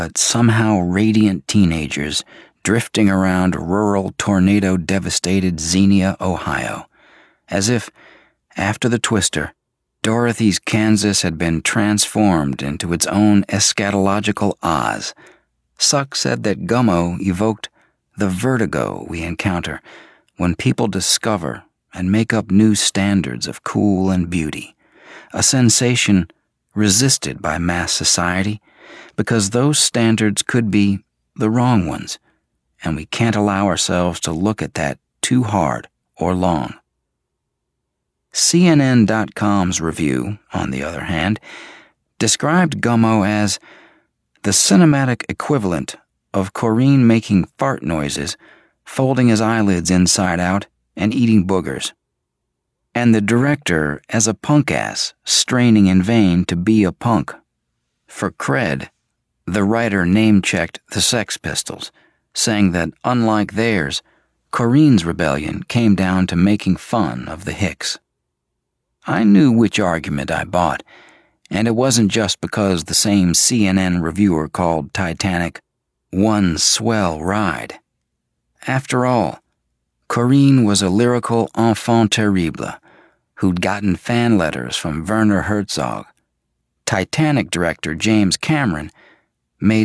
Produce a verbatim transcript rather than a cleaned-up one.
but somehow radiant teenagers drifting around rural tornado-devastated Xenia, Ohio, as if, after the twister, Dorothy's Kansas had been transformed into its own eschatological Oz. Suck said that Gummo evoked the vertigo we encounter when people discover and make up new standards of cool and beauty, a sensation resisted by mass society because those standards could be the wrong ones, and we can't allow ourselves to look at that too hard or long. C N N dot com's review, on the other hand, described Gummo as the cinematic equivalent of Corinne making fart noises, folding his eyelids inside out, and eating boogers, and the director as a punk-ass straining in vain to be a punk. For cred, the writer name-checked the Sex Pistols, saying that, unlike theirs, Corinne's rebellion came down to making fun of the Hicks. I knew which argument I bought, and it wasn't just because the same C N N reviewer called Titanic one swell ride. After all, Corinne was a lyrical enfant terrible who'd gotten fan letters from Werner Herzog. Titanic director James Cameron made